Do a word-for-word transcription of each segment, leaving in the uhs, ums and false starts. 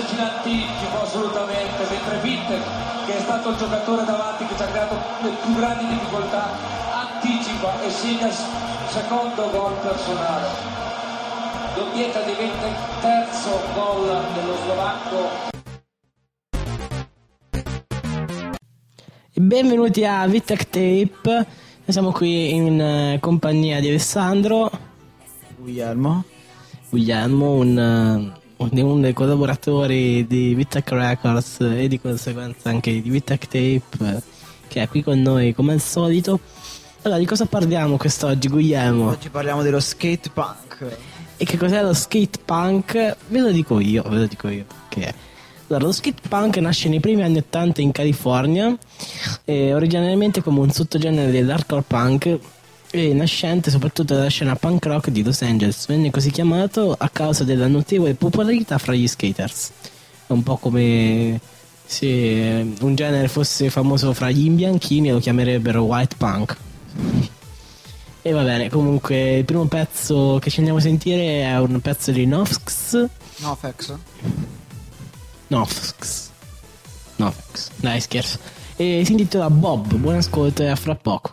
esserci l'anticipo assolutamente, mentre Witter, che è stato il giocatore davanti che ci ha creato le più grandi difficoltà, anticipa e segna il secondo gol personale. Doppietta diventa il terzo gol dello slovacco. Benvenuti a Vittec Tape. Noi siamo qui in eh, compagnia di Alessandro Guglielmo Guglielmo, un, uh, uno dei collaboratori di Vittec Records e di conseguenza anche di Vittec Tape, eh, che è qui con noi come al solito. Allora, di cosa parliamo quest'oggi, Guglielmo? Oggi parliamo dello skate punk. E che cos'è lo skate punk? Ve lo dico io, ve lo dico io che è. Allora, lo skate punk nasce nei primi anni ottanta in California, eh, originariamente come un sottogenere dell'hardcore punk e nascente soprattutto dalla scena punk rock di Los Angeles. Venne così chiamato a causa della notevole popolarità fra gli skaters. È un po' come se un genere fosse famoso fra gli imbianchini e lo chiamerebbero white punk. E va bene, comunque il primo pezzo che ci andiamo a sentire è un pezzo di Nofx. Nofx. Nofx. Nofx. Dai, scherzo. E si intitola Bob. Buon ascolto e a fra poco.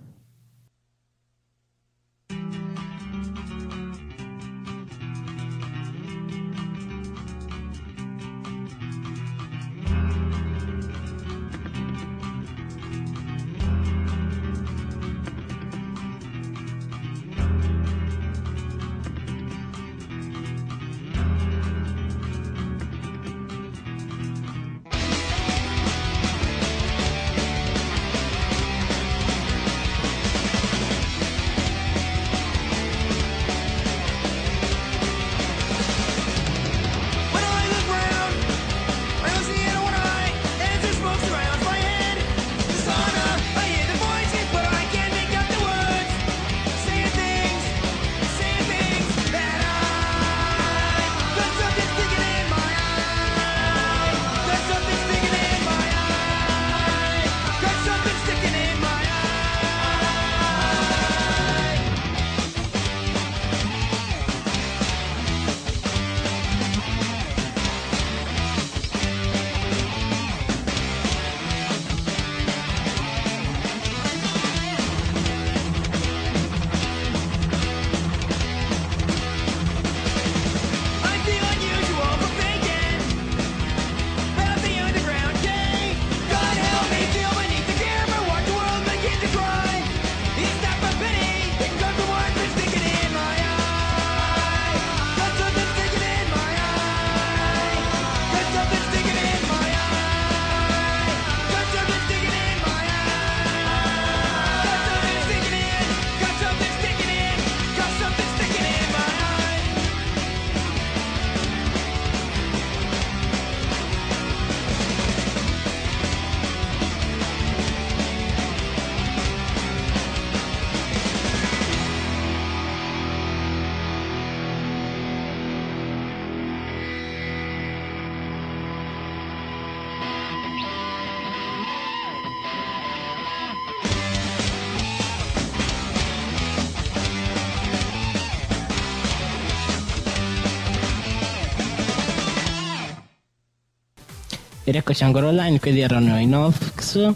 Ed eccoci ancora online, quelli erano i Nofx.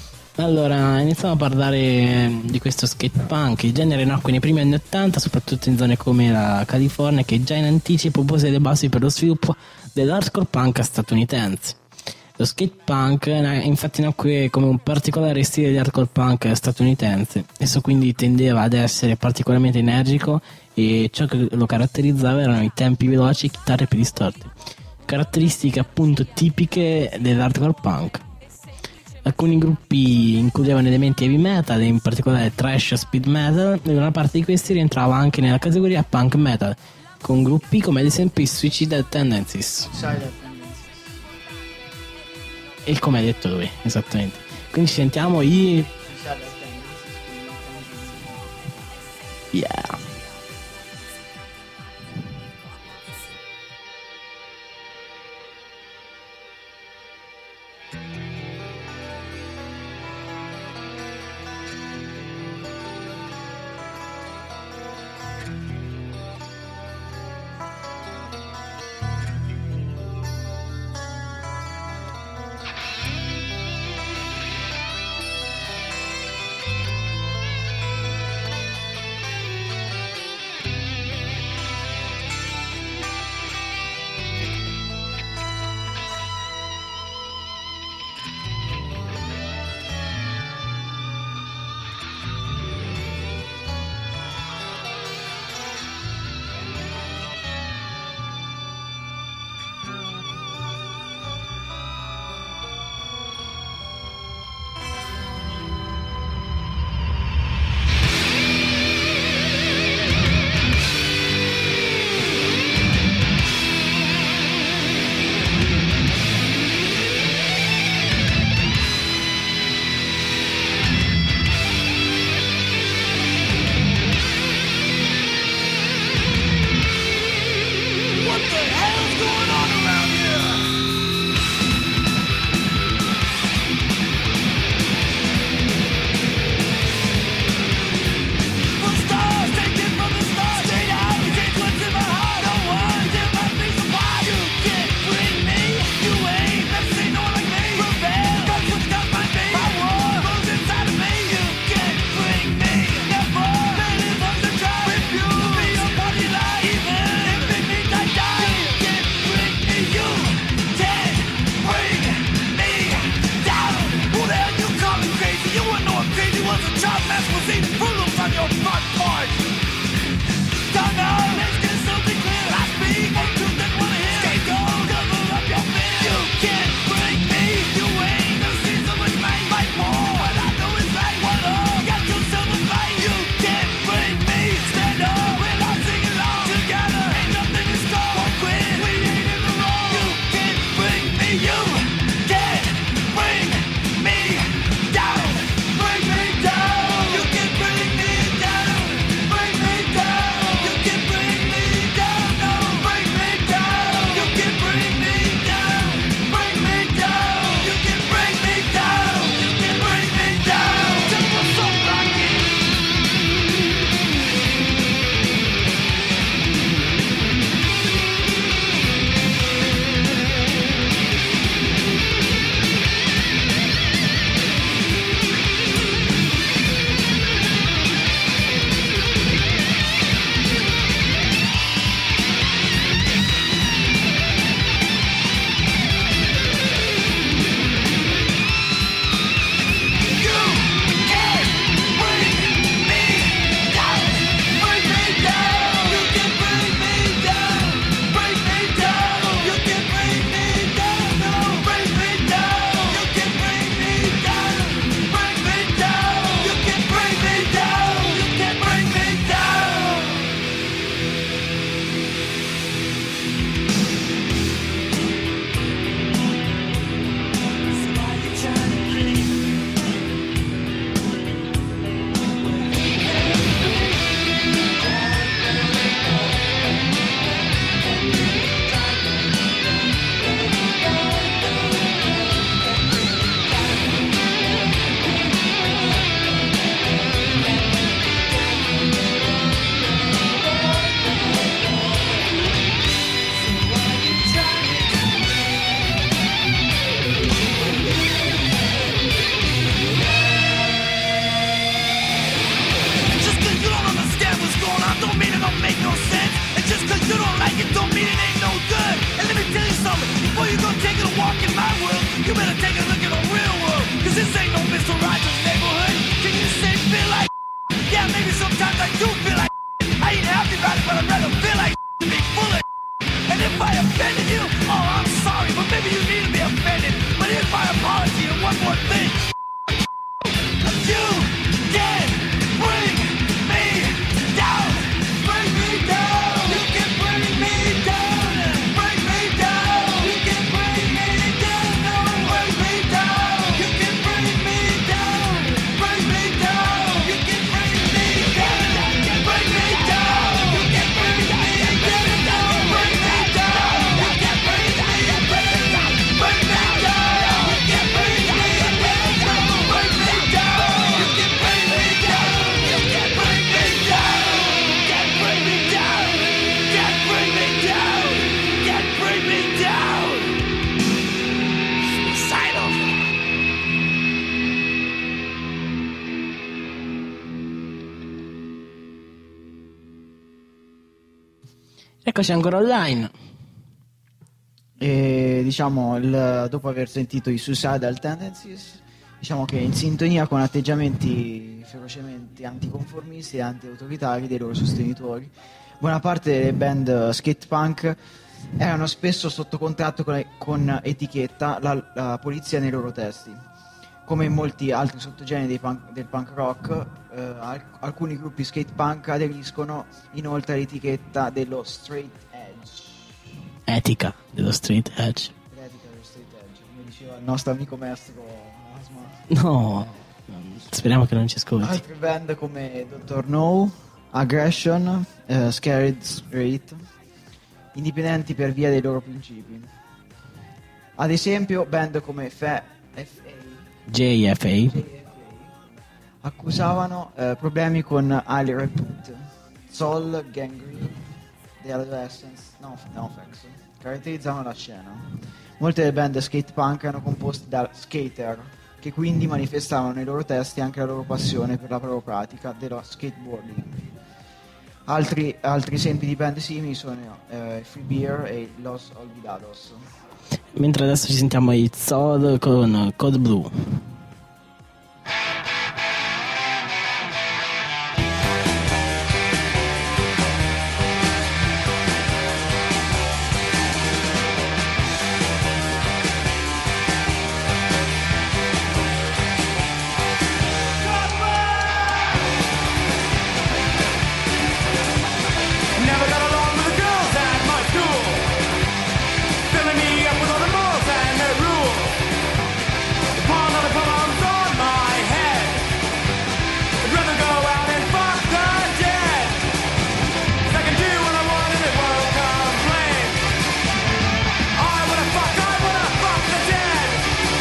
Allora, iniziamo a parlare di questo skate punk. Il genere nacque nei primi anni ottanta, soprattutto in zone come la California, che già in anticipo pose le basi per lo sviluppo dell'hardcore punk statunitense. Lo skate punk infatti nacque come un particolare stile di hardcore punk statunitense. Esso quindi tendeva ad essere particolarmente energico e ciò che lo caratterizzava erano i tempi veloci e chitarre più distorte, caratteristiche appunto tipiche dell'hardcore punk. Alcuni gruppi includevano elementi heavy metal, in particolare thrash e speed metal, e una parte di questi rientrava anche nella categoria punk metal, con gruppi come ad esempio i Suicidal Tendencies. E come hai detto lui, esattamente. Quindi ci sentiamo i... Yeah. offended you? Oh, I'm sorry, but maybe you need to be offended. But here's my apology and one more thing. You can bring me down. Bring me down. You can bring me down. Bring me down. You can bring me down. No, bring me down. You can bring me down. Bring me down. You can bring me down. Bring me down. You can bring me down. Bring me down. You can bring me down. Bring me down. Bring me down. You can bring me down. Bring me down. You can bring me down. You can bring me down. Can't bring me down. Can't bring me down. Can't bring me down. Suicidal. Eccoci ancora online. E diciamo, il- dopo aver sentito i Suicidal Tendencies, diciamo che in sintonia con atteggiamenti ferocemente anticonformisti e anti-autoritari dei loro sostenitori, buona parte delle band skate punk erano spesso sotto contratto con, con etichetta la, la polizia nei loro testi. Come in molti altri sottogeneri dei punk- del punk rock, eh, alc- alcuni gruppi skate punk aderiscono inoltre all'etichetta dello straight edge. Etica dello street edge. L'etica dello straight edge, come diceva il nostro amico maestro Asma. No, speriamo che non ci ascolti. Altre band come doctor No, Aggression, eh, Scared Straight, indipendenti per via dei loro principi. Ad esempio band come F- F A J F A. accusavano eh, problemi con Ali Reput, Soul, Gangrene, The Adolescents, no, Nofx, caratterizzavano la scena. Molte delle band skate punk erano composte da skater, che quindi manifestavano nei loro testi anche la loro passione per la propria pratica dello skateboarding. Altri, altri esempi di band simili sono eh, Free Beer e Los Olvidados. Mentre adesso ci sentiamo i Zod con Code Blue. Never got along with the girls at my school, filling me up with all the rules and their rules. Upon all the problems on my head, I'd rather go out and fuck the dead. 'Cause I can do what I want and it won't complain. I wanna fuck, I wanna fuck the dead.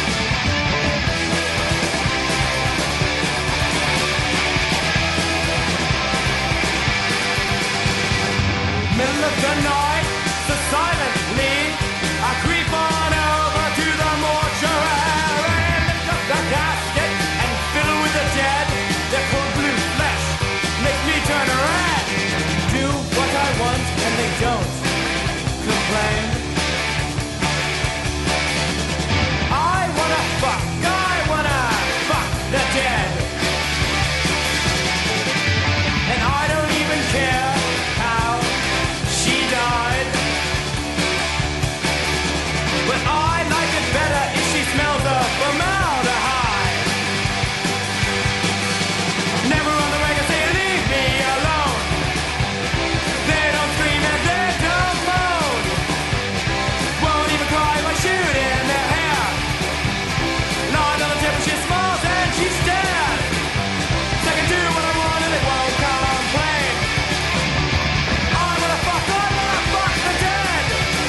Middle of the night, so silently I creep on over to the mortuary, lift up the casket and fill with the dead. Their cold blue flesh makes me turn red. Do what I want and they don't complain. I wanna fuck, I wanna fuck the dead. And I don't even care how she died. But I like it better if she smells of formaldehyde. Never on the record say leave me alone. They don't scream and they don't moan. Won't even cry if I shoot in their hair. Lying on the table she smiles and she's dead. So I can do what I want and it won't complain. I wanna fuck, I wanna fuck the dead.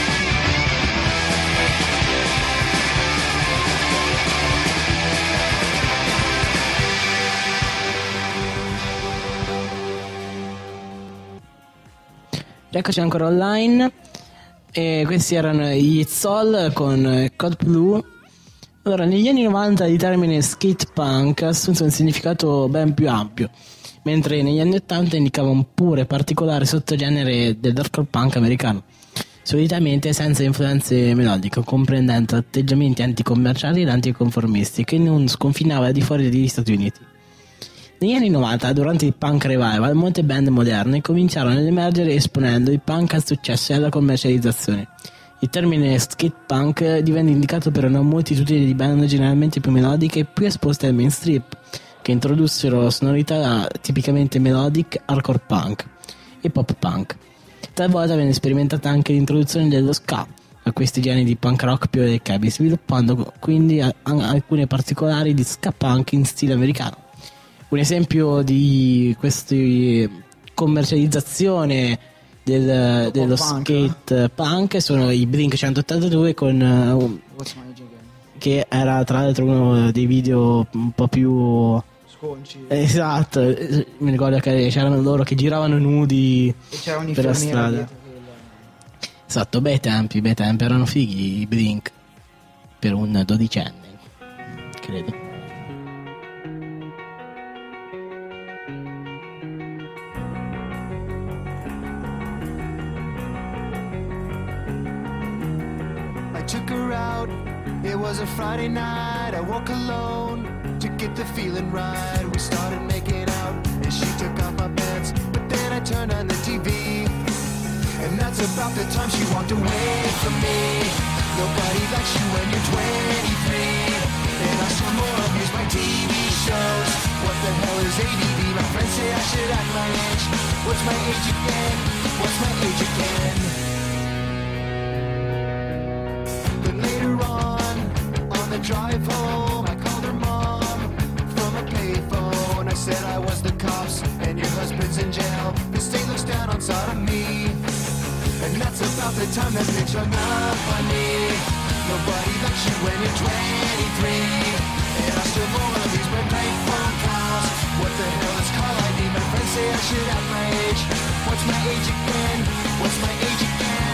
Eccoci ancora online. E questi erano gli Zoll con eh, Code Blue. Allora, negli anni novanta il termine skate punk assunse un significato ben più ampio, mentre negli anni ottanta indicava un pure particolare sottogenere del hardcore punk americano, solitamente senza influenze melodiche, comprendendo atteggiamenti anticommerciali ed anticonformisti, che non sconfinava al di fuori degli Stati Uniti. Negli anni novanta, durante il punk revival, molte band moderne cominciarono ad emergere esponendo il punk al successo e alla commercializzazione. Il termine skate punk divenne indicato per una moltitudine di band generalmente più melodiche e più esposte al mainstream, che introdussero sonorità tipicamente melodic, hardcore punk e pop punk. Talvolta venne sperimentata anche l'introduzione dello ska a questi generi di punk rock più orecchiabili, sviluppando quindi a- a- alcune particolari di ska punk in stile americano. Un esempio di questa commercializzazione del, dello punk, skate punk sono i Blink centottantadue con uh, un- What's My Age Again? che era tra l'altro uno dei video un po' più Sconci. esatto, eh, mi ricordo che c'erano loro che giravano nudi E c'era per la un'infermiera strada. dietro che- Esatto, bei tempi, bei tempi, erano fighi i Blink per un dodicenne, credo. I took her out, it was a Friday night. I woke alone to get the feeling right. We started making out and she took off my pants, but then I turned on the T V, and that's about the time she walked away from me. Nobody likes you when you're twenty-three, and I still more abuse my T V shows. What the hell is A D D? My friends say I should act my age. What's my age again? What's my age again? But later on, on the drive home, I called her mom from a payphone. I said I was the cops and your husband's in jail. The state looks down on sodomy, and that's about the time that bitch hung up on me. Nobody likes you when you're twenty-three, and I still wanna lose my night phone calls. What the hell is call I D? My friends say I should have my age. What's my age again? What's my age again?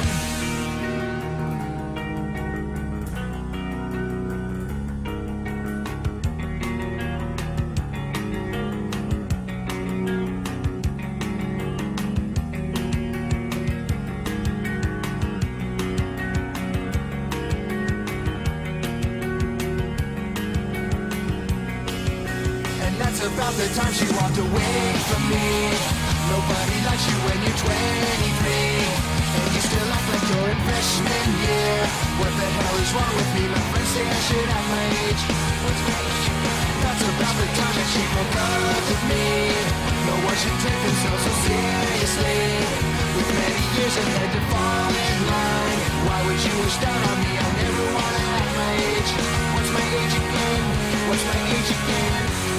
About the time she walked away from me. Nobody likes you when you're twenty-three, and you still act like you're in freshman year. What the hell is wrong with me? My friends say I should have my age. What's my age? That's about the time that she broke up with me. No one should take themselves so seriously, with many years ahead to fall in line. Why would you wish down on me? I never wanna have my age. What's my age again? What's my age again?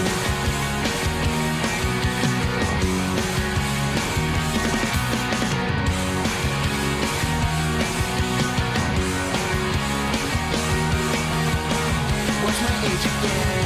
What's my age again?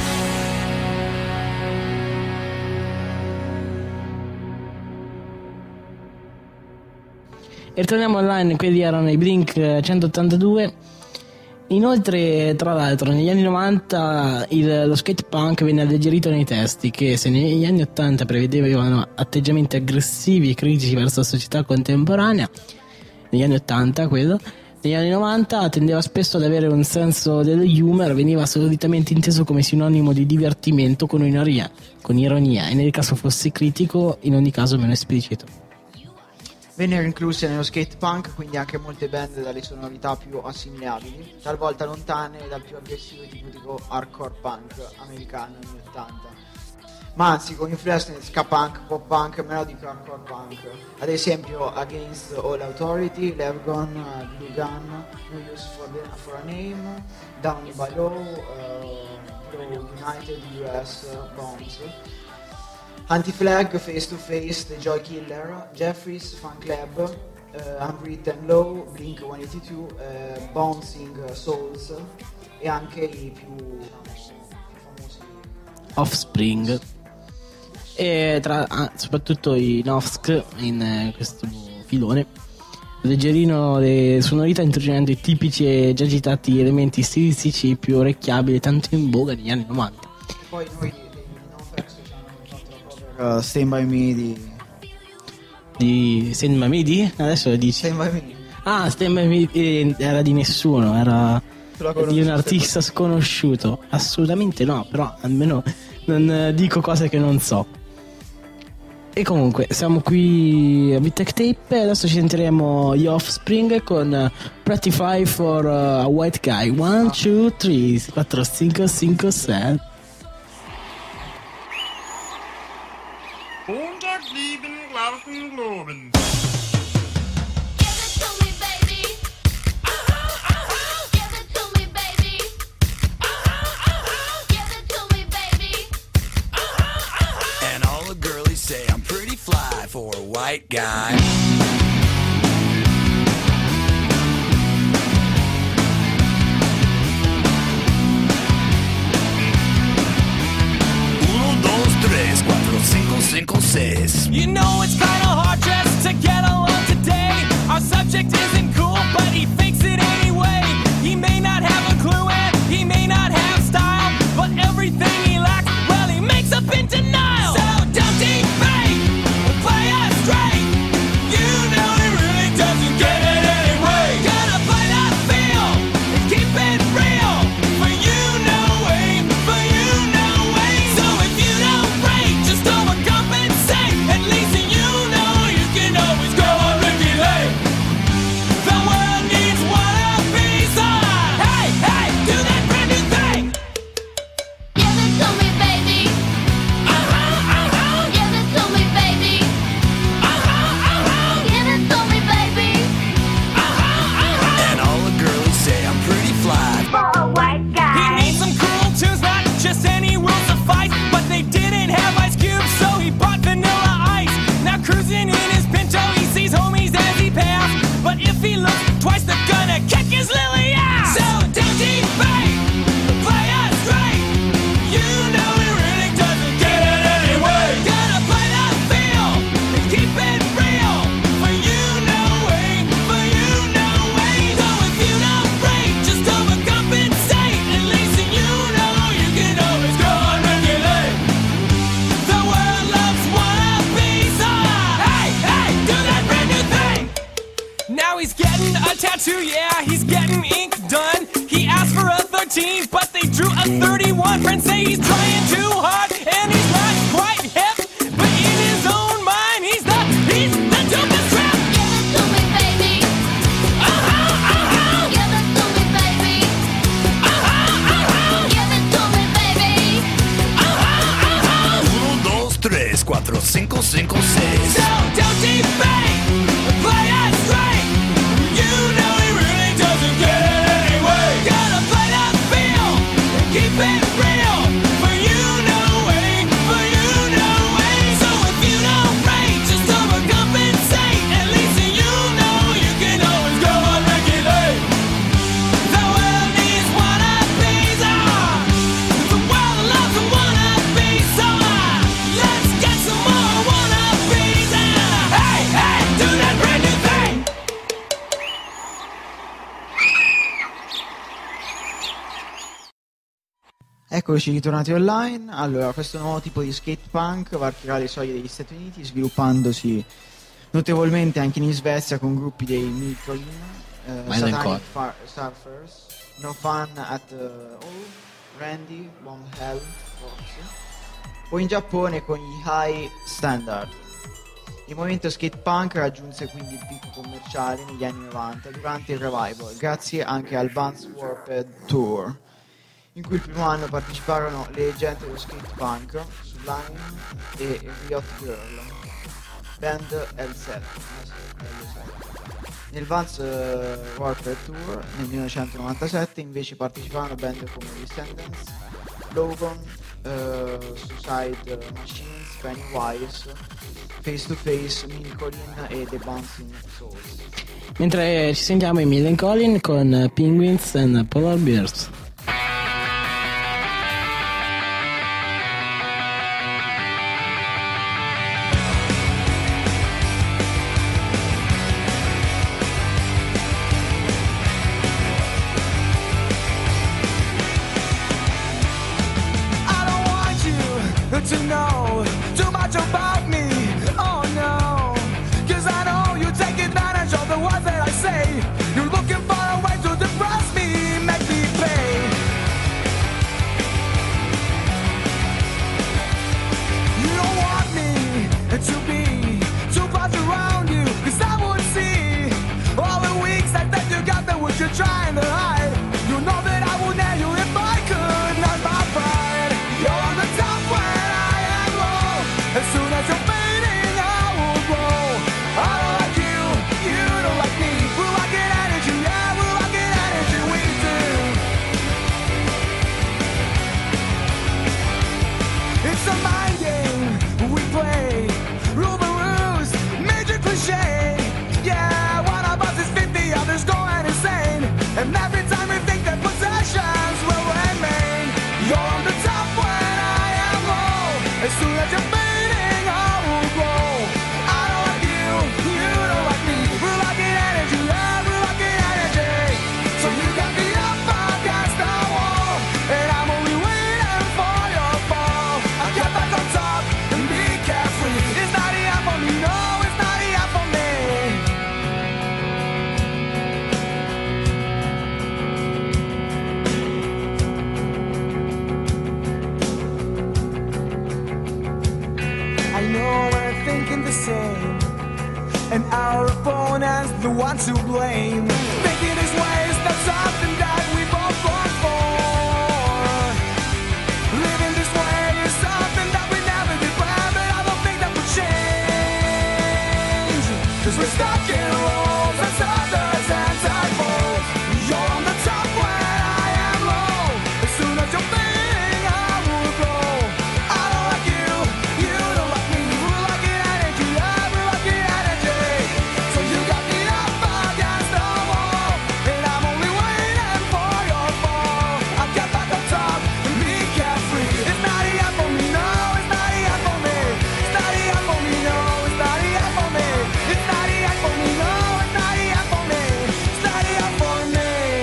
E torniamo online, quelli erano i Blink centottantadue. Inoltre, tra l'altro, negli anni novanta il, lo skate punk venne alleggerito nei testi, che se negli anni ottanta prevedevano atteggiamenti aggressivi e critici verso la società contemporanea, negli anni ottanta quello, negli anni novanta tendeva spesso ad avere un senso dello humor, veniva solitamente inteso come sinonimo di divertimento con ironia, con ironia e nel caso fosse critico, in ogni caso meno esplicito. Vennero incluse nello skate punk quindi anche molte band dalle sonorità più assimilabili, talvolta lontane dal più aggressivo e tipico hardcore punk americano negli anni ottanta, ma anzi con influenze nel ska punk, pop punk, melodic hardcore punk, ad esempio Against All Authority, Levgon, uh, Blue Gun, No Use for, the, for a Name, Down by Law, uh, Pro United U S, uh, Bombs, Anti-Flag, Face to Face, The Joy Killer, Jeffries, Fan Club, uh, Unwritten Law, Blink centottantadue, uh, Bouncing Souls e anche i più, più famosi Offspring e tra, ah, soprattutto i Novsk in eh, questo filone leggerino le sonorità introducendo i tipici e già agitati elementi stilistici più orecchiabili tanto in voga negli anni novanta. e poi noi Uh, Stand By Me di Di Stand By Me di? Adesso lo dici. Stand By Me. Ah, Stand By Me eh, era di nessuno, era di un artista sconosciuto. Assolutamente no, però almeno non eh, dico cose che non so. E comunque siamo qui a Big Tape e adesso ci sentiremo gli Offspring con Pretty Fly for a White Guy. one, two, three, quattro, cinque, cinque, sei. Montag, sieben, Glauben, Globen. Say I'm pretty fly for a white guy. Uno, dos, tres, cuatro, cinco, cinco, seis. You know it's kinda hard just to get along today. Our subject isn't cool, but he fakes it anyway. He may not have a clue and he may not have style, but everything he lacks, well, he makes up in denial. So don't debate, play us straight. You know he really doesn't get it anyway. Gotta play that feel and keep it real. For you no way, for you no way. So if you don't break, just overcompensate. At least you know you can always go on Ricky Lake. The world needs one of these. Hey, hey, do that brand new thing. Give it to me, baby. Uh-huh, uh-huh. Give it to me, baby. Uh-huh, uh-huh. Give it to me, baby. Uh-huh, uh-huh. And all the girlies say I'm pretty fly. For a white He guy. needs some cool tunes, not just any will suffice. But they didn't have Ice Cube, so he bought Vanilla Ice. Now cruising in his Pinto, he sees homies as he passed. But if he looks twice, they're gonna kick his lily ass. So don't debate, play us straight. You know he really doesn't get it anyway. Gotta play that feel and keep it real. For you no way, for you no way. So if you don't break, just overcompensate. At least you know you can always go on regulate. The world loves wannabes. Hey, hey, do that brand new thing. Now he's getting a tattoo, yeah, he's getting ink done. He asked for a thirteen, but they drew a thirty-one. Friends say he's trying too hard, and he's not quite hip. But in his own mind, he's the, he's the dopest trap. Give it to me, baby. Uh-huh, uh-huh, Give it to me, baby. uh-huh, uh-huh, Give it to me, baby. uh-huh, uh-huh. Uno, dos, tres, cuatro, cinco, cinco, seis. So don't debate, play us straight. You know he really doesn't get it anyway. Gotta play that feel and keep it real. For you no way, for you no way. So if you don't break, just overcompensate. At least you know you can always go on regulate. The world needs wannabes. Ah, the world loves a wannabe. So ah, let's get some more wannabes. Ah, hey, hey, do that brand new thing. Eccoci ritornati online. Allora, questo nuovo tipo di skate punk varcherà le soglie degli Stati Uniti, sviluppandosi notevolmente anche in Svezia con gruppi dei Milcolin, eh, Ma è nel Satanic cor- Far- Surfers, No Fun at uh, All, Randy, Bomb Hell, forse, o in Giappone con gli High Standard. Il movimento skate punk raggiunse quindi il picco commerciale negli anni novanta durante il revival, grazie anche al Vans Warped Tour, in cui il primo anno parteciparono le leggende dello skate punk, Sublime e Riot Girl, band L sette. Nel Vans uh, Warped Tour nel millenovecentonovantasette invece parteciparono band come Descendants, Logan, uh, Suicide Machines, Pennywise, Face to Face, Milcolin e The Bouncing Souls. Mentre ci sentiamo i Millencolin con Penguins and Polar Bears. I don't want you to know too much about me. Oh no, 'cause I know you take advantage of the words that I say. You're looking for a way to depress me, make me pay. our opponents the ones to blame. Thinking this way is not something that we both long for. Living this way is something that we never did plan, but I don't think that will change. Cause we're stuck in roles and others and typos. You're on the top when I am low. As soon as you're fading, I will go. I don't like you, you don't like me. We're looking at energy, yeah, we're looking at energy. So you got me up against the wall, and I'm only waiting for your fall. I'll get back on top and be carefree. It's not enough for me, no, it's not enough for me. It's not enough for me, no, it's not enough for me. It's not enough for me, no, it's not enough for me. It's not enough for me.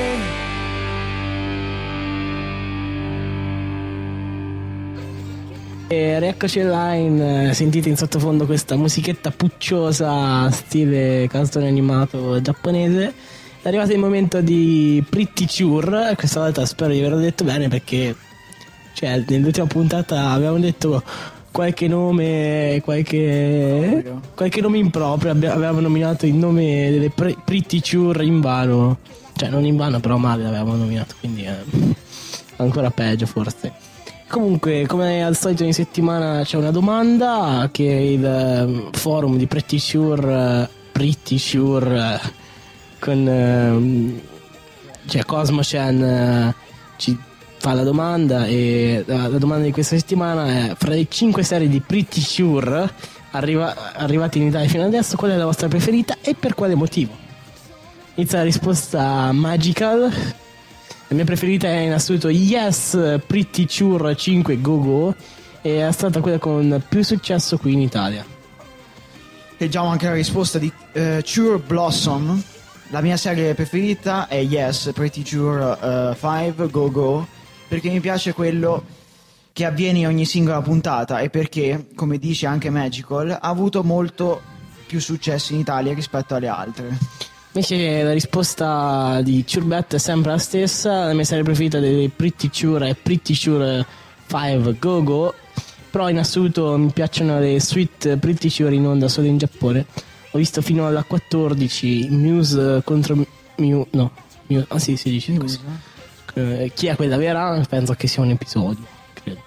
E rieccoci online, sentite in sottofondo questa musichetta pucciosa stile cartone animato giapponese. È arrivato il momento di Pretty Sure, questa volta spero di averlo detto bene perché cioè nell'ultima puntata avevamo detto qualche nome, qualche qualche nome improprio, abbi- avevamo nominato il nome delle pre- Pretty Sure in vano, cioè non in vano però male l'avevamo nominato, quindi eh, ancora peggio forse. Comunque, come al solito in settimana c'è una domanda che il eh, forum di Pretty Sure, eh, Pretty Sure eh, con eh, cioè Cosmocen eh, ci fa la domanda e la, la domanda di questa settimana è: fra le cinque serie di Pretty Sure arriva, arrivate in Italia fino adesso, qual è la vostra preferita e per quale motivo? Inizia la risposta Magical. La mia preferita è in assoluto Yes Pretty Sure cinque Go Go e è stata quella con più successo qui in Italia. Leggiamo anche la risposta di eh, Sure Blossom. La mia serie preferita è Yes Pretty Sure eh, cinque Go Go, perché mi piace quello che avviene in ogni singola puntata e perché, come dice anche Magical, ha avuto molto più successo in Italia rispetto alle altre. Invece la risposta di Churbet è sempre la stessa. La mia serie preferita delle Pretty Sure è Pretty Sure cinque Go Go, però in assoluto mi piacciono le Sweet Pretty Sure in onda solo in Giappone. Ho visto fino alla quattordici Muse contro Mew, no Muse, ah sì si dice così. Eh, chi è quella vera? Penso che sia un episodio, credo.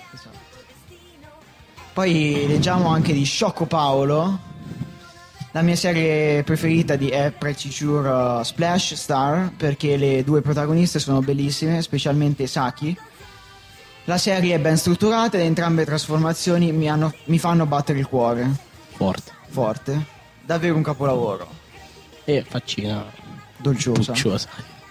Poi leggiamo anche di Sciocco Paolo. La mia serie preferita di è Pretty Sure uh, Splash Star, perché le due protagoniste sono bellissime, specialmente Saki. La serie è ben strutturata ed entrambe le trasformazioni mi, hanno, mi fanno battere il cuore. Forte. Forte. Davvero un capolavoro. E faccina Dolciosa. pucciosa.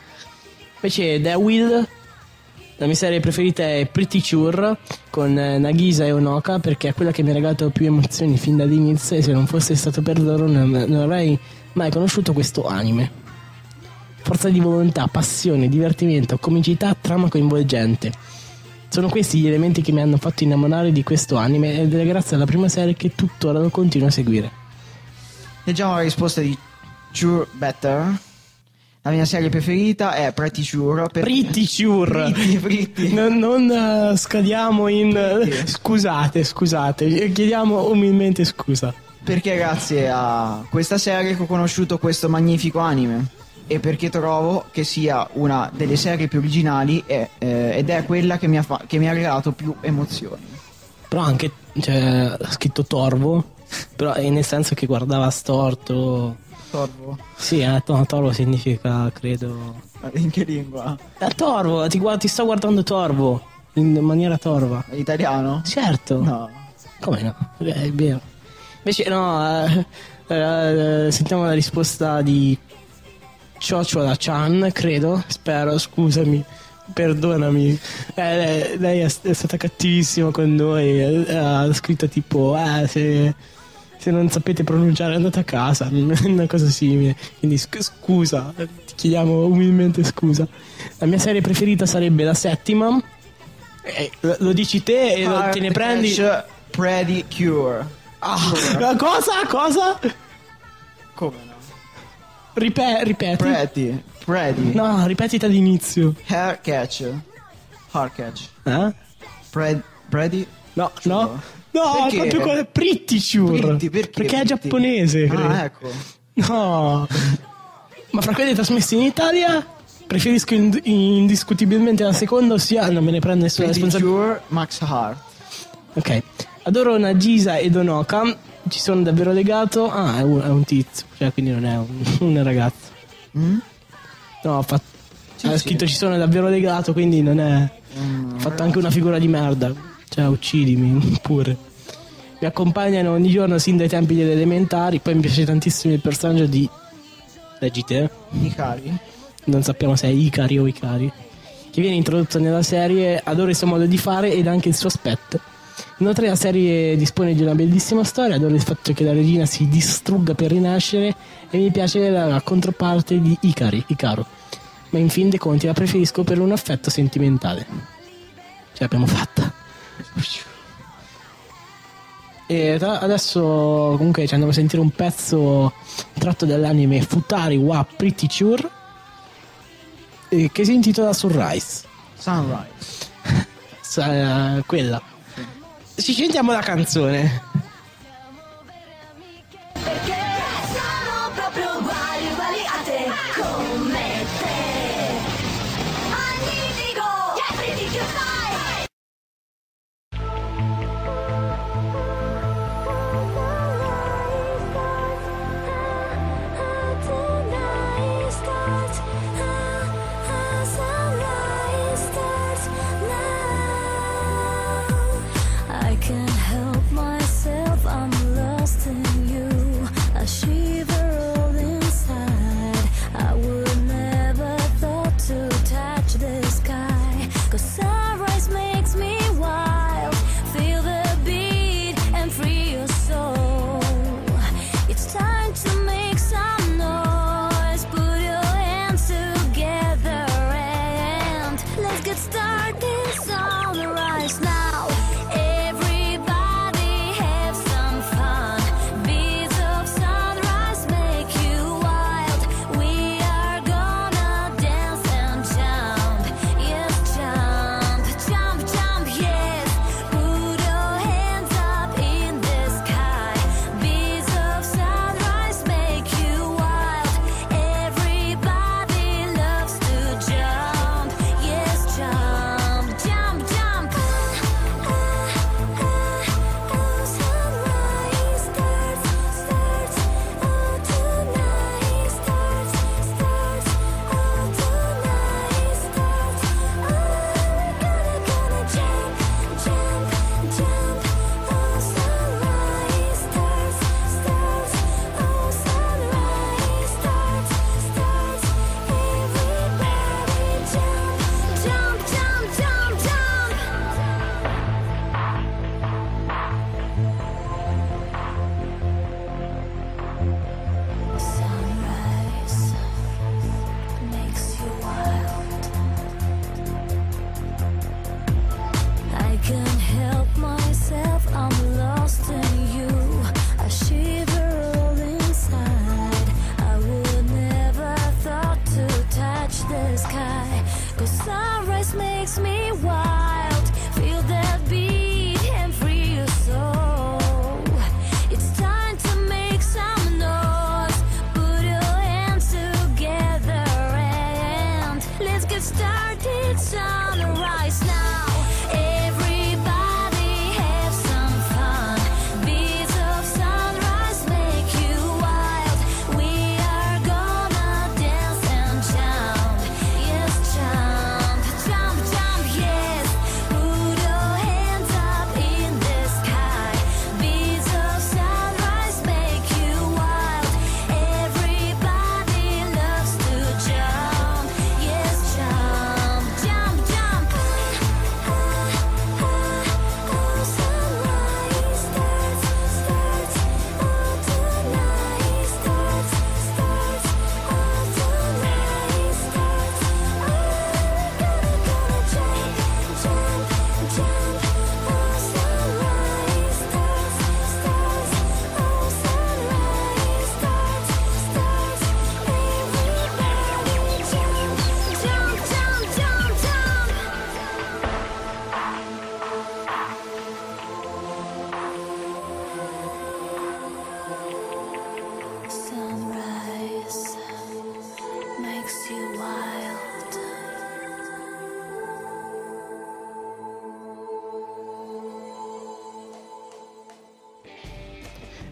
Invece The Will, la mia serie preferita è Pretty Sure con eh, Nagisa e Onoka, perché è quella che mi ha regalato più emozioni fin dall'inizio e se non fosse stato per loro non, non avrei mai conosciuto questo anime. Forza di volontà, passione, divertimento, comicità, trama coinvolgente. Sono questi gli elementi che mi hanno fatto innamorare di questo anime ed è grazie alla prima serie che tuttora lo continuo a seguire. Leggiamo la risposta di Sure Better. La mia serie preferita è Pretty Sure. Per... Pretty Sure. Pretty, pretty. Non, non uh, scadiamo in Pretty. Scusate, scusate, chiediamo umilmente scusa. Perché grazie a questa serie che ho conosciuto questo magnifico anime e perché trovo che sia una delle serie più originali e, eh, ed è quella che mi, ha fa- che mi ha regalato più emozioni. Però anche cioè, ha scritto Torvo, però è nel senso che guardava storto. Torvo? Sì, eh, no, Torvo significa, credo. In che lingua? Eh, Torvo, ti, guarda, ti sto guardando Torvo in maniera torva. In italiano? Certo. No. Come no? Eh, È vero. Invece no, eh, eh, sentiamo la risposta di Ciocciola-chan, credo, spero, scusami, perdonami. Eh, lei, lei è, è stata cattivissima con noi, eh, ha scritto tipo, eh, se, se non sapete pronunciare andate a casa, una cosa simile. Quindi sc- scusa, ti chiediamo umilmente scusa. La mia serie preferita sarebbe la settima. Eh, lo, lo dici te e lo, te ne prendi... Pretty Cure. Ah, cosa? Cosa? Come no? Ripe- ripeti. Pretty. Pretty. No, ripeti dall'inizio. Hair catch. Heart catch. Eh? Pre- pretty. No, no, No, Perché? proprio con Pretty Sure. Pretty, perché? Perché è Pretty? giapponese, credo. Ah, ecco. No. Ma fra quelle trasmesse in Italia preferisco ind- indiscutibilmente la seconda, ossia non me ne prende nessuna Pretty responsabilità. Sure, Max Hart. Ok. Adoro Nagisa e Donoka. Ci sono davvero legato. Ah, è un, è un tizio, cioè quindi non è un, un ragazzo. Mm? No, ha fatto, Sì, ha sì. scritto ci sono davvero legato, quindi non è. Mm, Ha fatto anche una figura di merda. Cioè, uccidimi pure. Mi accompagnano ogni giorno sin dai tempi delle elementari. Poi mi piace tantissimo il personaggio di. Leggi te? Ikari. Non sappiamo se è Ikari o Ikari. Che viene introdotto nella serie. Adoro il suo modo di fare ed anche il suo aspetto. Inoltre la serie dispone di una bellissima storia. Adoro il fatto che la regina si distrugga per rinascere. E mi piace la, la controparte di Ikari, Ikaru. Ma in fin dei conti la preferisco per un affetto sentimentale. Ce l'abbiamo fatta. E tra- adesso comunque ci andiamo a sentire un pezzo tratto dall'anime Futari wa Pretty Sure, eh, che si intitola Sunrise. Sunrise. Sa- quella. Ci sentiamo la canzone. Perché sono proprio uguali, uguali a te, come te. Magnifico! Yeah, pretty cute life! I can't help myself.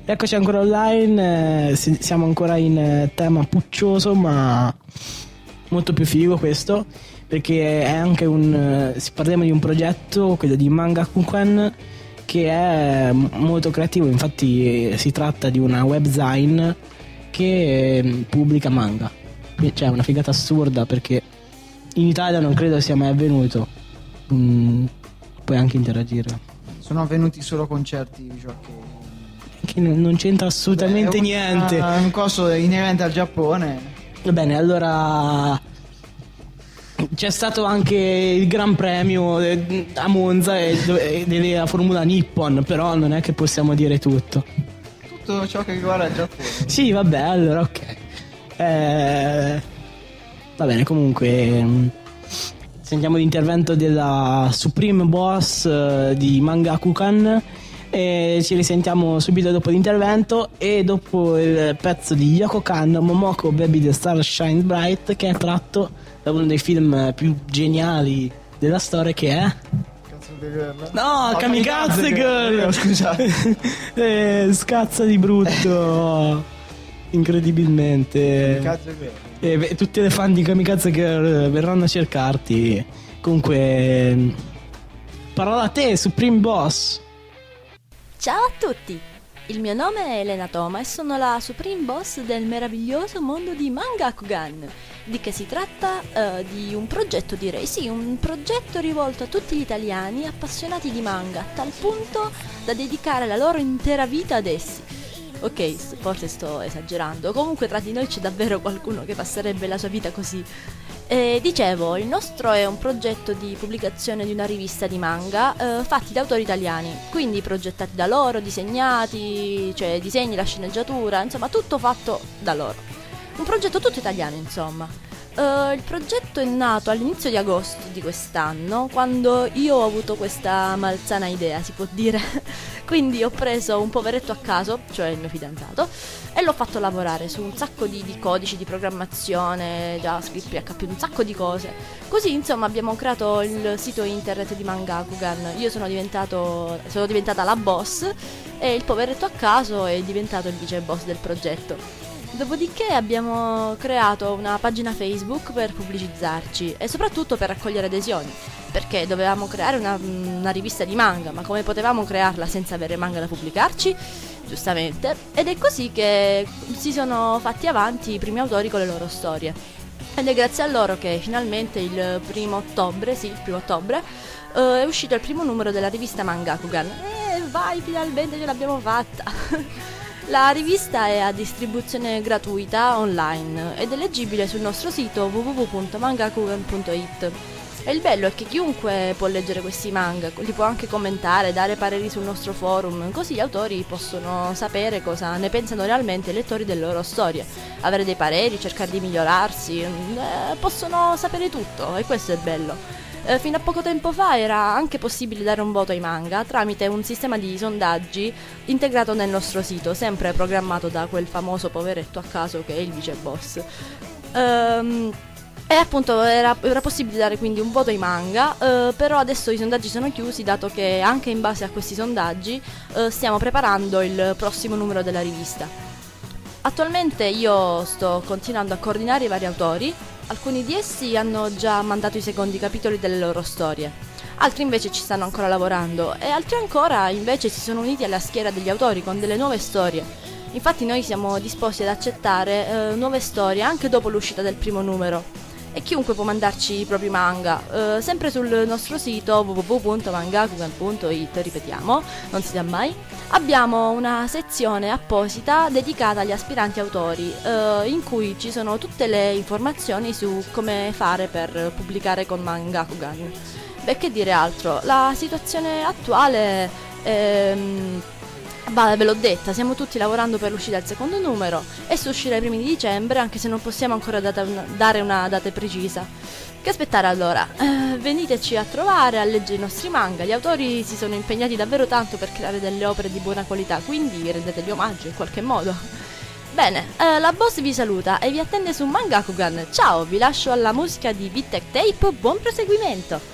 Eccoci ancora online, eh, si- siamo ancora in eh, tema puccioso, ma molto più figo questo, perché è anche un eh, si- parliamo di un progetto, quello di Mangakukan, che è m- molto creativo. Infatti eh, si tratta di una webzine che eh, pubblica manga. Quindi c'è una figata assurda, perché in Italia non credo sia mai avvenuto. Mm, puoi anche interagire, Sono avvenuti solo concerti visual che che n- non c'entra assolutamente È un- niente. È un coso inerente al Giappone. Va bene, allora c'è stato anche il Gran Premio eh, a Monza e- e- della Formula Nippon, però non è che possiamo dire tutto. Tutto ciò che riguarda il Giappone. Sì, vabbè, allora ok. Eh, va bene, comunque mh, sentiamo l'intervento della Supreme Boss eh, di Mangakukan e ci risentiamo subito dopo l'intervento e dopo il pezzo di Yoko Kan, Momoko Baby the Star Shine Bright, che è tratto da uno dei film più geniali della storia, che è Cazzo di girl. no, Kamikaze Girl. Eh, Scusate. eh, scazza di brutto incredibilmente. Cazzo girl. E beh, tutte le fan di Kamikaze Girl verranno a cercarti. Comunque, parola a te, Supreme Boss. Ciao a tutti! Il mio nome è Elena Toma e sono la Supreme Boss del meraviglioso mondo di Mangakukan. Di che si tratta? Eh, di un progetto, direi, sì, un progetto rivolto a tutti gli italiani appassionati di manga, a tal punto da dedicare la loro intera vita ad essi. Ok, s- forse sto esagerando, comunque tra di noi c'è davvero qualcuno che passerebbe la sua vita così. Eh, dicevo, il nostro è un progetto di pubblicazione di una rivista di manga eh, fatti da autori italiani, quindi progettati da loro, disegnati, cioè disegni, la sceneggiatura, insomma tutto fatto da loro. Un progetto tutto italiano, insomma. Eh, il progetto è nato all'inizio di agosto di quest'anno, quando io ho avuto questa malsana idea, si può dire. Quindi ho preso un poveretto a caso, cioè il mio fidanzato, e l'ho fatto lavorare su un sacco di, di codici di programmazione, JavaScript, P H P, un sacco di cose. Così insomma abbiamo creato il sito internet di Mangakukan. Io sono diventato sono diventata la boss e il poveretto a caso è diventato il vice boss del progetto. Dopodiché abbiamo creato una pagina Facebook per pubblicizzarci e soprattutto per raccogliere adesioni, perché dovevamo creare una, una rivista di manga, ma come potevamo crearla senza avere manga da pubblicarci? Giustamente. Ed è così che si sono fatti avanti i primi autori con le loro storie. Ed è grazie a loro che finalmente il primo ottobre, sì, il primo ottobre, eh, è uscito il primo numero della rivista Mangakukan. E vai, finalmente ce l'abbiamo fatta! La rivista è a distribuzione gratuita online ed è leggibile sul nostro sito w w w punto mangakukan punto i t. E il bello è che chiunque può leggere questi manga, li può anche commentare, dare pareri sul nostro forum, così gli autori possono sapere cosa ne pensano realmente i lettori delle loro storie, avere dei pareri, cercare di migliorarsi, eh, possono sapere tutto e questo è bello. Eh, fino a poco tempo fa era anche possibile dare un voto ai manga tramite un sistema di sondaggi integrato nel nostro sito, sempre programmato da quel famoso poveretto a caso che è il vice boss. Ehm... E appunto era, era possibile dare quindi un voto ai manga, eh, però adesso i sondaggi sono chiusi, dato che anche in base a questi sondaggi eh, stiamo preparando il prossimo numero della rivista. Attualmente io sto continuando a coordinare i vari autori, alcuni di essi hanno già mandato i secondi capitoli delle loro storie, altri invece ci stanno ancora lavorando e altri ancora invece si sono uniti alla schiera degli autori con delle nuove storie. Infatti noi siamo disposti ad accettare eh, nuove storie anche dopo l'uscita del primo numero. E chiunque può mandarci i propri manga, eh, sempre sul nostro sito w w w punto mangakukan punto i t, ripetiamo, non si sa mai. Abbiamo una sezione apposita dedicata agli aspiranti autori, eh, in cui ci sono tutte le informazioni su come fare per pubblicare con Mangakukan. Beh, che dire altro, la situazione attuale ehm, Bah, ve l'ho detta, stiamo tutti lavorando per l'uscita del secondo numero e su uscire ai primi di dicembre, anche se non possiamo ancora data una, dare una data precisa. Che aspettare allora? Eh, veniteci a trovare, a leggere i nostri manga. Gli autori si sono impegnati davvero tanto per creare delle opere di buona qualità, quindi rendetegli omaggio in qualche modo. Bene, eh, la boss vi saluta e vi attende su Mangakukan. Ciao, vi lascio alla musica di Beat Tech Tape, buon proseguimento!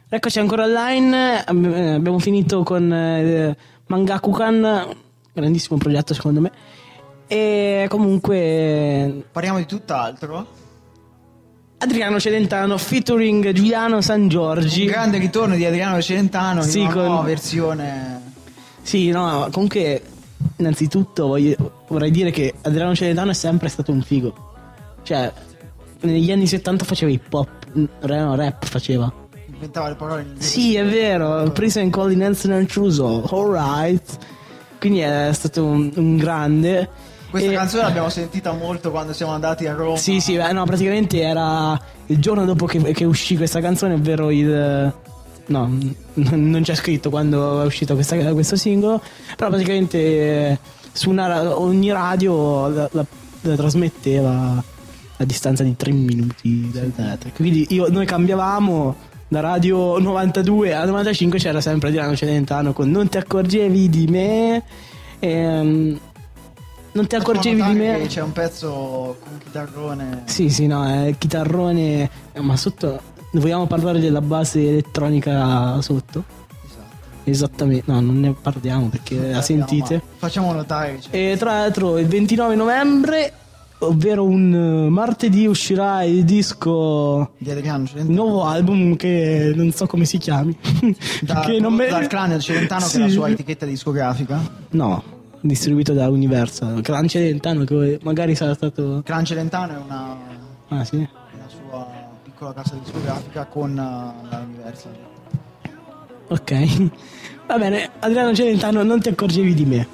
Eccoci ancora online, ab- eh, abbiamo finito con eh, Mangakukan, grandissimo progetto secondo me. E comunque Parliamo di tutt'altro. Adriano Celentano featuring Giuliano San Giorgi. Un grande ritorno di Adriano Celentano in Sì, una con- nuova versione. Sì, no, comunque innanzitutto voglio- vorrei dire che Adriano Celentano è sempre stato un figo. Cioè, negli anni settanta faceva hip hop, no, rap faceva. Inventava le parole in inglese. Sì, è vero, Prison Calling Nancy Intruso, alright. Quindi è stato un, un grande. Questa E- canzone l'abbiamo sentita molto quando siamo andati a Roma. Sì, sì, beh, no, praticamente era il giorno dopo che, che uscì questa canzone, ovvero il... No, n- non c'è scritto quando è uscito questa- questo singolo, però praticamente eh, su una, ra- ogni radio la, la- la trasmetteva a distanza di tre minuti dal teatro. Quindi io, noi cambiavamo da radio novantadue a novantacinque, c'era sempre Adriano Celentano con Non ti accorgevi di me. ehm, non ti Facciamo accorgevi di notare me. che c'è un pezzo con chitarrone. Sì, sì, no, è chitarrone, eh, ma sotto vogliamo parlare della base elettronica sotto? Esatto. Esattamente, no, non ne parliamo perché la Parliamo, sentite. ma Facciamo notare che c'è. E tra l'altro il ventinove novembre, ovvero un eh, martedì, uscirà il disco, Di Adriano il Celentano. nuovo album che non so come si chiami. Da, che non me- dal Cranio Celentano, Sì. che è la sua etichetta discografica. No, distribuito da Universal. Clan Celentano che magari sarà stato... Clan Celentano è una, Ah sì? una sua piccola casa discografica con uh, la Universal. Ok. Va bene, Adriano Celentano, Non ti accorgevi di me.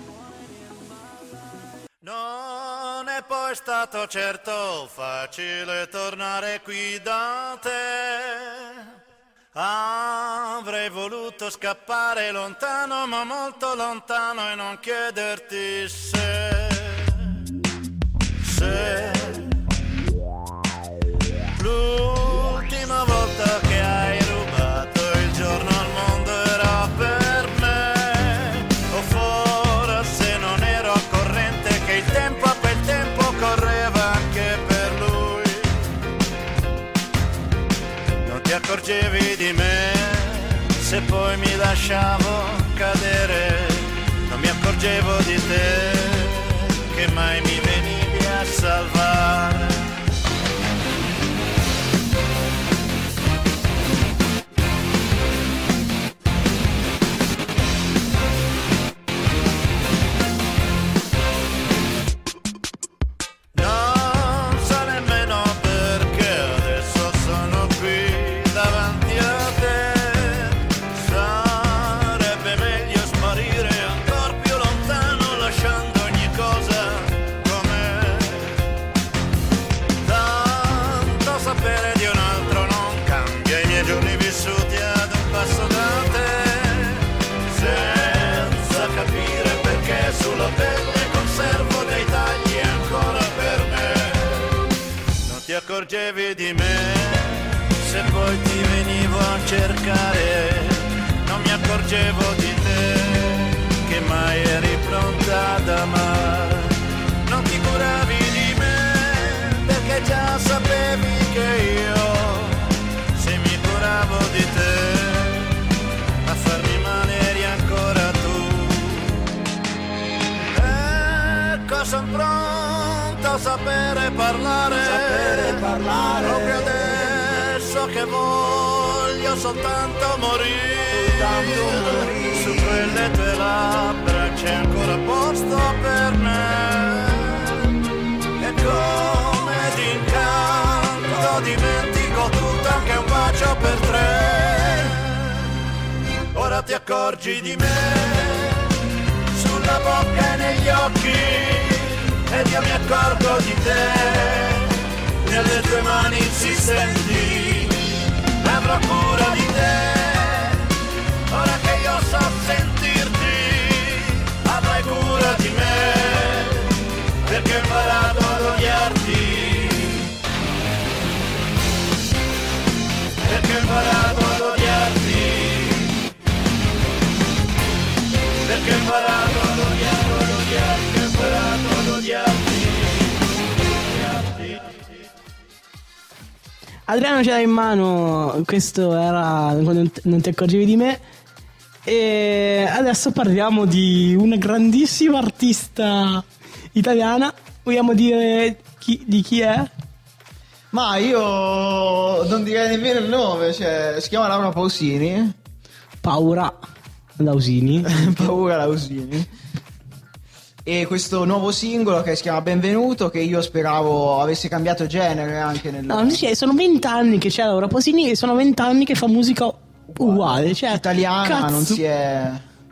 Non è poi stato certo facile tornare qui da te. Avrei voluto scappare lontano, ma molto lontano, e non chiederti se, se l'ultima volta che hai rubato il giorno al mondo era per me, o forse non ero al corrente che il tempo a quel tempo correva anche per lui. Non ti accorgevi di me se poi mi lasciavo cadere, non mi accorgevo di te che mai mi venivi a salvare. Non so nemmeno perché adesso sono qui davanti a te. Sarebbe meglio sparire ancora più lontano, lasciando ogni cosa com'è. Tanto sapere di un altro non cambia i miei giorni vissuti ad un passo da te, senza capire perché sulla pelle conservo dei tagli ancora per me. Non ti accorgevi di me se poi ti venivo a cercare, non mi accorgevo di te che mai eri pronta ad amare. Non ti curavi di me perché già sapevi che io, se mi curavo di te, a farmi male eri ancora tu. Ecco, son pronto a sapere parlare, sapere parlare, proprio adesso che voglio soltanto morire, soltanto morire. Su quelle tue labbra c'è ancora posto per me, e come d'incanto dimentico tutto, anche un bacio per tre. Ora ti accorgi di me sulla bocca e negli occhi, ed io mi accorgo di te, nelle tue mani insistenti, avrò cura di te. Ora che io so sentirti, avrai cura di me, perché ho imparato ad odiarti, perché ho imparato ad odiarti, perché ho imparato ad odiarti, ad odiarti, ho imparato ad odiarti, odiarti. Adriano ce l'ha in mano, questo era quando non te- non ti accorgevi di me. E adesso parliamo di una grandissima artista italiana. Vogliamo dire chi, di chi è? Ma io non direi nemmeno il nome, cioè si chiama Laura Pausini. Paura Lausini. Paura Lausini. E questo nuovo singolo che si chiama Benvenuto, che io speravo avesse cambiato genere anche nel... No, invece sono vent'anni che c'è Laura Pausini e sono vent'anni che fa musica uguale, cioè italiana, cazzo, non si è...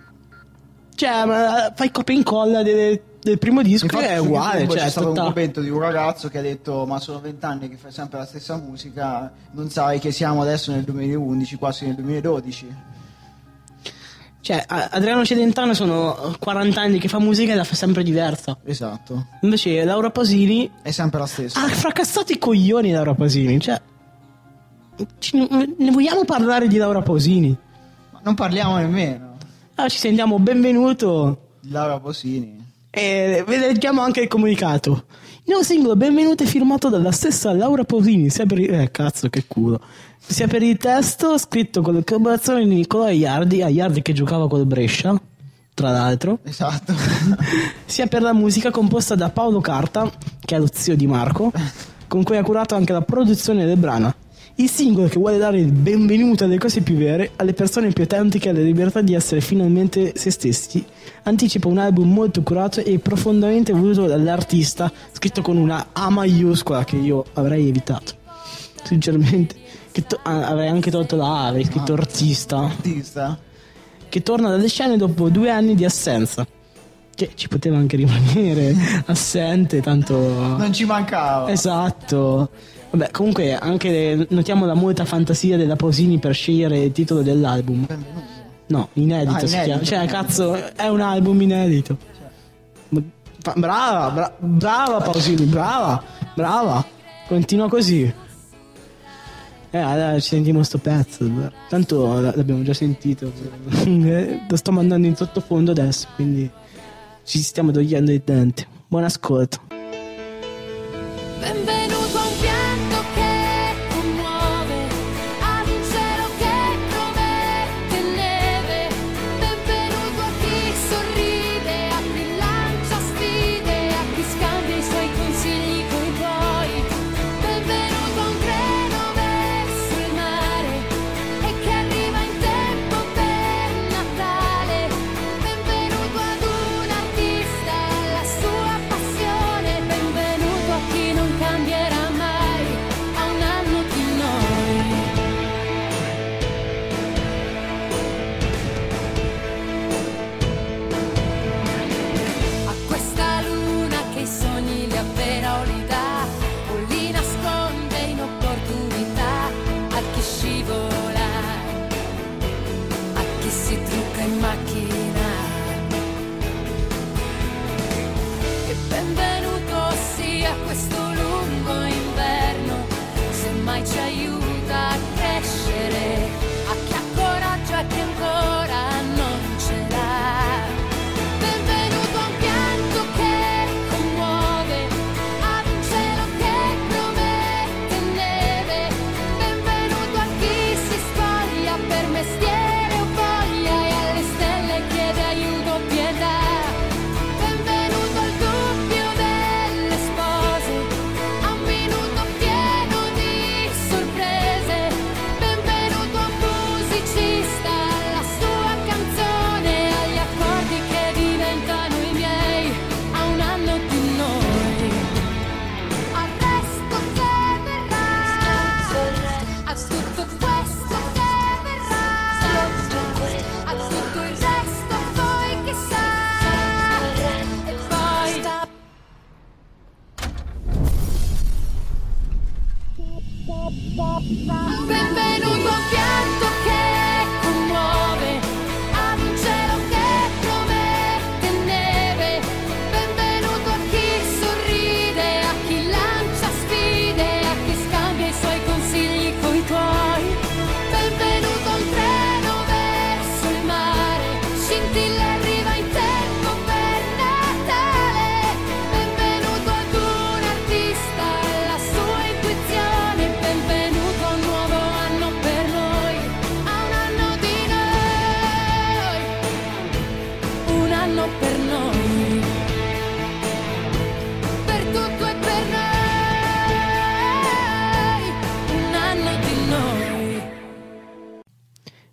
Cioè, ma fai copia e incolla del, del primo disco. Infatti è su uguale, YouTube cioè c'è stato tutta- un commento di un ragazzo che ha detto: ma sono vent'anni che fai sempre la stessa musica, non sai che siamo adesso nel duemilaundici, quasi nel duemiladodici. Cioè, a- Adriano Celentano sono quaranta anni che fa musica e la fa sempre diversa. Esatto. Invece Laura Pausini È sempre la stessa. ha fracassato i coglioni Laura Pausini. Cioè, ci- ne vogliamo parlare di Laura Pausini? Ma non parliamo nemmeno Allora ci sentiamo Benvenuto di Laura Pausini. e leggiamo anche il comunicato. Il nuovo singolo Benvenuto è firmato dalla stessa Laura Pausini, sia per il... eh cazzo che culo, sia per il testo scritto con la collaborazione di Nicola Iardi, a Iardi che giocava col Brescia tra l'altro, Esatto. sia per la musica composta da Paolo Carta, che è lo zio di Marco, con cui ha curato anche la produzione del brano. Il singolo, che vuole dare il benvenuto alle cose più vere, alle persone più autentiche e alla libertà di essere finalmente se stessi, anticipa un album molto curato e profondamente voluto dall'artista, scritto con una A maiuscola che io avrei evitato, sinceramente, che to- ah, avrei anche tolto la A, avrei scritto artista, Artista. che torna dalle scene dopo due anni di assenza, che ci poteva anche rimanere assente, tanto... Non ci mancava. Esatto. Vabbè, comunque anche notiamo la molta fantasia della Pausini per scegliere il titolo dell'album. Benvenuto. No, inedito, Ah, si inedito. chiama. Cioè, cazzo, è un album inedito. Fa- Brava, bra- brava Pausini, brava, brava. Continua così. Eh, allora ci sentiamo sto pezzo. Tanto l- l'abbiamo già sentito. Eh, Lo sto mandando in sottofondo adesso, quindi ci stiamo togliendo i denti. Buon ascolto. Benvenuto a un pianto che commuove, ad un cielo che promette neve. Benvenuto a chi sorride, a chi lancia sfide, a chi scambia i suoi consigli coi tuoi. Benvenuto a un treno verso il mare e che arriva in tempo per Natale. Benvenuto ad un artista e alla sua passione. Benvenuto a chi non cambierà mai, a un anno di noi. A questa luna che i sogni li avvera o li dà, o li nasconde in opportunità, a chi scivola, a chi si trucca in macchina. E benvenuto sia questo lungo inverno, se mai ci aiuta a crescere, a chi ha coraggio e chi ancora non ce l'ha. Benvenuto a un pianto che commuove, ad un cielo che promette neve. Benvenuto a chi si spoglia per mestiere o voglia e alle stelle chiede aiuto o pietà. Benvenuto al dubbio delle spose, a un minuto pieno di sorprese.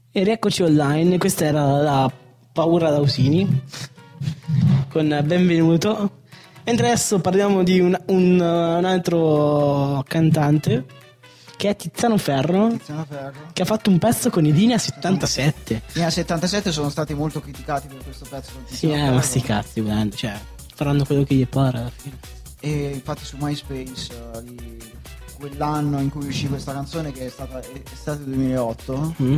E rieccoci online, questa era la Paura Lausini con Benvenuto. Mentre adesso parliamo di un, un, un altro cantante che è Tiziano Ferro, Tiziano Ferro. che ha fatto un pezzo con i Linea settantasette. Linea settantasette sono stati molto criticati per questo pezzo con Sì, Tiziano eh, Ferro. ma sti cazzi, volendo, cioè, faranno quello che gli pare alla fine. E infatti su MySpace eh, lì, quell'anno in cui uscì questa canzone, che è stata è stato il duemilaotto, Mm.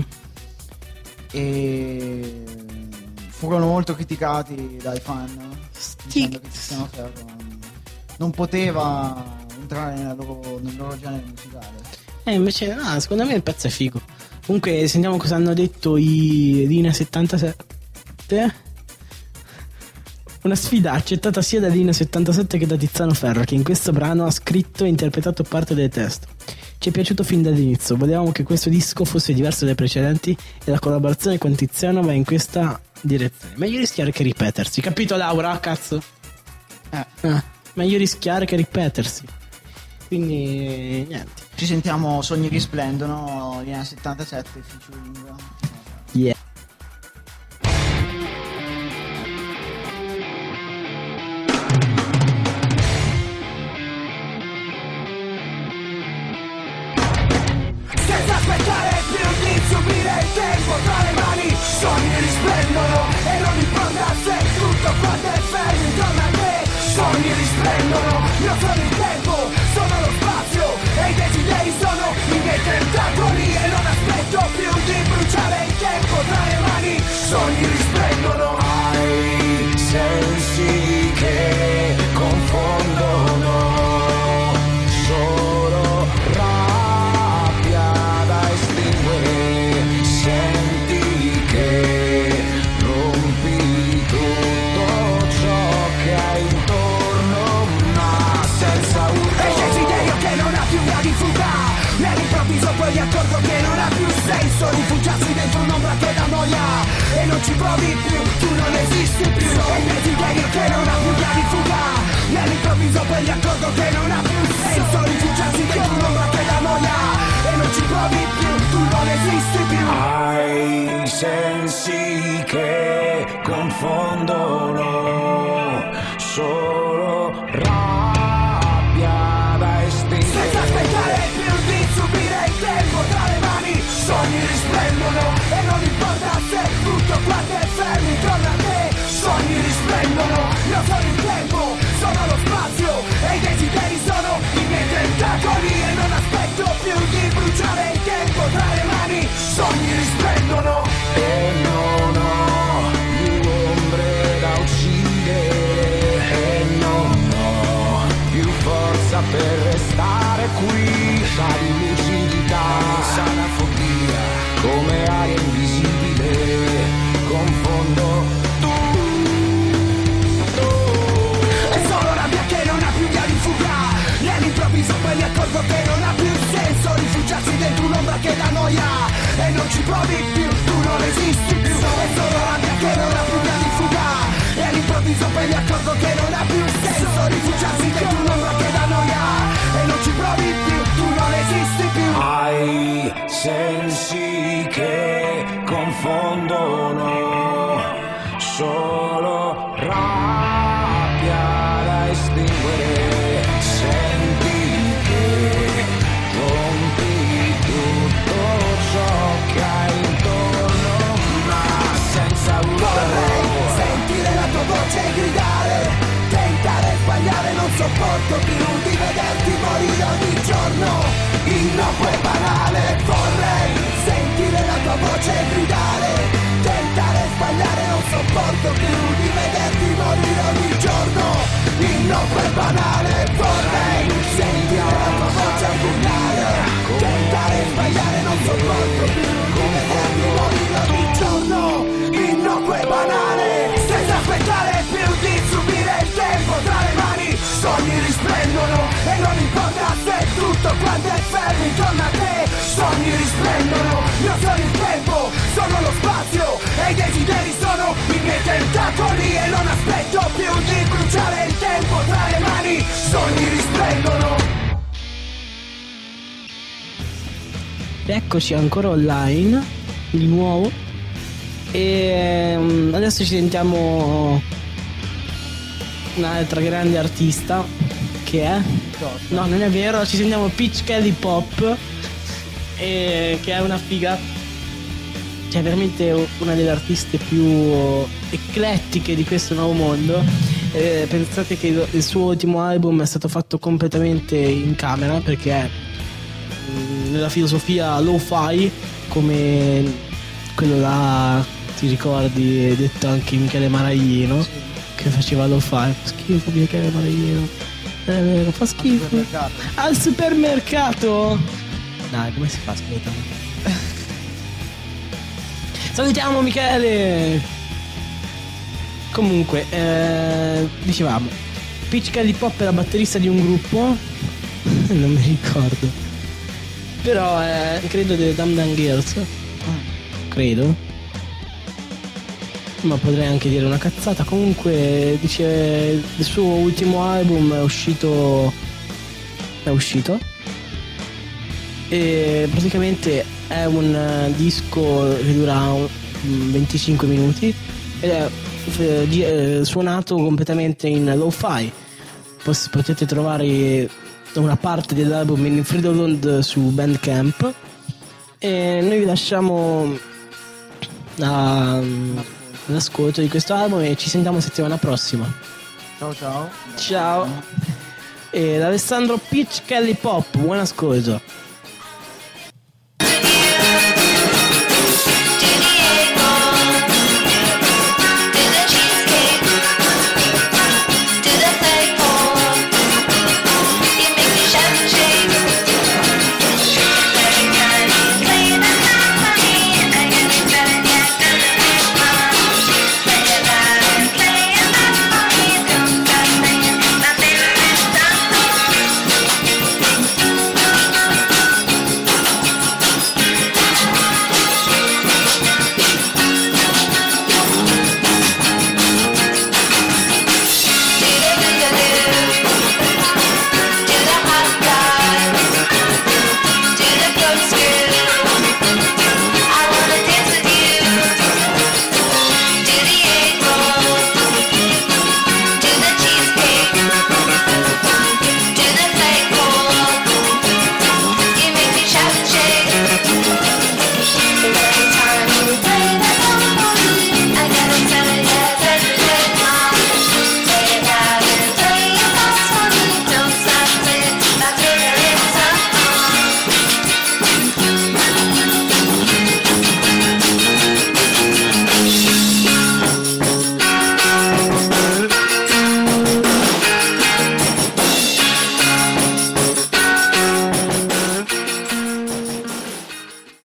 e furono molto criticati dai fan, dicendo che Tiziano Ferro non, non poteva entrare nella loro- nel loro genere musicale. Eh, invece, ah, secondo me il pezzo è figo. Comunque, sentiamo cosa hanno detto i Linea settantasette. Una sfida accettata sia da Linea settantasette che da Tiziano Ferro, che in questo brano ha scritto e interpretato parte del testo. Ci è piaciuto fin dall'inizio, volevamo che questo disco fosse diverso dai precedenti e la collaborazione con Tiziano va in questa direzione. Meglio rischiare che ripetersi, capito Laura? Cazzo? Eh, Ah, meglio rischiare che ripetersi. Quindi, niente. ci sentiamo Sogni risplendono, Linea settantasette featuring. Yeah. Senza aspettare più di subire il tempo tra le mani, sogni risplendono e non importa se tutto quanto è fermo intorno a te. Sogni risplendono, io sono il tempo, sono lo spazio e i desideri sono i miei tentacoli e non aspetto più di bruciare il tempo tra le mani. Sogni risplendono, hai sensi che confondono, solo rabbia da estinguere, senti che rompi tutto ciò che hai intorno, ma senza urto. E il desiderio che non ha più via di fuga, nell'improvviso poi mi accorgo che non ha più senso rifugiarsi dentro un'ombra che dà noia e non ci provi più, tu non esisti più. E il desiderio che non ha più via di fuga, nell'improvviso poi mi accorgo che non ha più senso rifugiarsi dentro un'ombra che dà noia e non ci provi più, tu non esisti più. Hai sensi che confondono, solo rabbia da estinguere. Senza aspettare più di subire il tempo tra le mani, sogni risplendono e non importa se tutto quanto è fermo intorno a te. Sogni risplendono, io sono il tempo, sono lo spazio e i desideri sono i miei tentacoli e non aspetto più di bruciare il tempo tra le mani. Sogni risplendono e non ho più ombre da uccidere e non ho più forza per restare qui. Sa di lucidità, sana fobia, come aria invisibile, confondo tu, tu. È solo rabbia che non ha più via di fuga, nell'improvviso poi mi accorgo che non ha più senso rifugiarsi dentro un'ombra che dà noia e non ci provi più, tu non esisti più. È solo rabbia che non ha più via di fuga, nell'improvviso poi mi accorgo che non ha più senso rifugiarsi dentro un'ombra che dà noia e non ci provi più, tu non esisti più. Hai sensi che confondono, solo rabbia da estinguere, senti che rompi tutto ciò che hai intorno, ma senza urlo. Vorrei sentire la tua voce gridare, tentare sbagliare, non sopporto più di vederti morire ogni giorno. Innocuo e banale, vorrei sentire la tua voce gridare, tentare sbagliare, non sopporto più di vederti morire ogni giorno. Innocuo e banale, vorrei sentire la tua voce gridare, tentare sbagliare, non sopporto più di vederti morire ogni giorno. Innocuo e banale, senza aspettare più di subire il tempo tra le mani. Sogni risplendono e non importa se tutto quanto è fermo intorno a te. Sogni risplendono, io sono il tempo, sono lo spazio e i desideri sono i miei tentacoli e non aspetto più di bruciare il tempo tra le mani. Sogni risplendono. Eccoci ancora online di nuovo. E um, adesso ci sentiamo un'altra grande artista che è no, non è vero, ci sentiamo Peach Kelly Pop, e che è una figa, cioè veramente una delle artiste più eclettiche di questo nuovo mondo. Eh, pensate che il, il suo ultimo album è stato fatto completamente in camera, perché è mh, nella filosofia lo-fi, come quello là, ti ricordi, detto anche Michele Maraglino, che faceva lo-fi. Fa schifo Michele Maraglino, è vero, fa schifo. Supermercato. Al supermercato. Dai, come si fa, aspetta. Salutiamo Michele. Comunque, eh, dicevamo, Peach Kelly Pop è la batterista di un gruppo, non mi ricordo, però è, credo delle Dum Dum Girls, credo, ma potrei anche dire una cazzata. Comunque dice il suo ultimo album è uscito, è uscito e praticamente è un uh, disco che dura un, um, venticinque minuti ed è eh, suonato completamente in lo-fi. Pos- potete trovare una parte dell'album in free download su Bandcamp, e noi vi lasciamo a, all'ascolto di questo album e ci sentiamo settimana prossima. Ciao ciao. Ciao. E da Alessandro Peach Kelly Pop, buon ascolto.